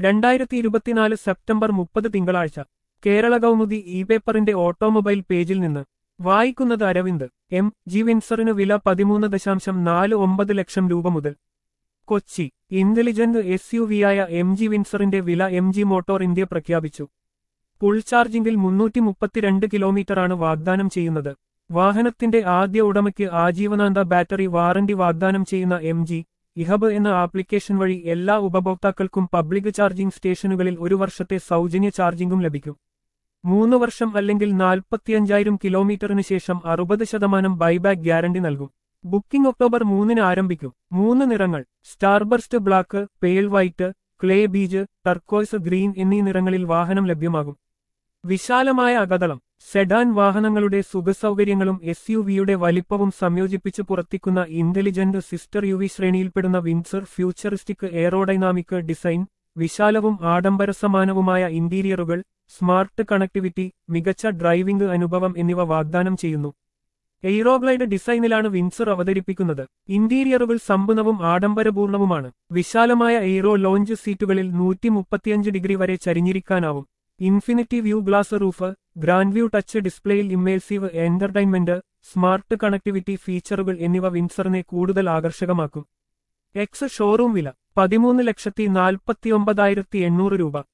2024 September 30 തിങ്കളാഴ്ച Kerala Kaumudi e പേപ്പറിന്റെ automobile പേജിൽ നിന്ന് വായിക്കുന്നത് അരവിന്ദ്. എം.ജി. വിൻസറിന് വില 13.49 ലക്ഷം രൂപ മുതൽ. കൊച്ചി. ഇന്റലിജന്റ് എസ്.യു.വിയായ എം.ജി. വിൻസറിന്റെ വില എം.ജി. മോട്ടോർ ഇന്ത്യ പ്രഖ്യാപിച്ചു. ഫുൾ ചാർജിംഗിൽ 332 കിലോമീറ്ററാണ് വാഗ്ദാനം ചെയ്യുന്നത്. വാഹനത്തിന്റെ ആദ്യ ഉടമയ്ക്ക് ആജീവനാന്ത ബാറ്ററി വാറന്റി വാഗ്ദാനം ചെയ്യുന്ന എം.ജി. ഇഹബ് എന്ന ആപ്ലിക്കേഷൻ വഴി എല്ലാ ഉപഭോക്താക്കൾക്കും പബ്ലിക് ചാർജിംഗ് സ്റ്റേഷനുകളിൽ 1 വർഷത്തെ സൗജന്യ ചാർജിംഗും ലഭിക്കും. 3 വർഷം അല്ലെങ്കിൽ 45,000 കിലോമീറ്ററിന് ശേഷം 60% ബൈബാക്ക് ഗ്യാരണ്ടി നൽകും. ബുക്കിംഗ് ഒക്ടോബർ 3-ന് ആരംഭിക്കും. 3 നിറങ്ങൾ: starburst black, pearl white, clay beige, turquoise green എന്നീ നിറങ്ങളിൽ വാഹനം ലഭ്യമാകും. വിശാലമായ അകതളം. സെഡാൻ വാഹനങ്ങളുടെ സുഖസൗകര്യങ്ങളും എസ്.യു.വിയുടെ വലിപ്പവും സംയോജിപ്പിച്ച് പുറത്തിക്കുന്ന ഇന്റലിജന്റ് സിസ്റ്റർ യു.വി ശ്രേണിയിൽപ്പെടുന്ന വിൻസർ ഫ്യൂച്ചറിസ്റ്റിക് എയറോഡൈനാമിക് ഡിസൈൻ, വിശാലവും ആഡംബരസമാനവുമായ ഇന്റീരിയറുകൾ, സ്മാർട്ട് കണക്ടിവിറ്റി, മികച്ച ഡ്രൈവിംഗ് അനുഭവം എന്നിവ വാഗ്ദാനം ചെയ്യുന്നു. എയ്റോഗ്ലൈഡ് ഡിസൈനിലാണ് വിൻസർ അവതരിപ്പിക്കുന്നത്. ഇന്റീരിയറുകൾ സമ്പന്നവും ആഡംബരപൂർണവുമാണ്. വിശാലമായ എയ്റോ ലോഞ്ച് സീറ്റുകളിൽ 135 ഡിഗ്രി വരെ ചരിഞ്ഞിരിക്കാനാവും. Infinity view glass roof, grand view touch ഡിസ്പ്ലേയിൽ ഇമ്മേഴ്സീവ് എന്റർടൈൻമെന്റ്, സ്മാർട്ട് കണക്ടിവിറ്റി ഫീച്ചറുകൾ എന്നിവ വിൻസറിനെ കൂടുതൽ ആകർഷകമാക്കും. എക്സ് ഷോറൂം വില 13,49,800 രൂപ.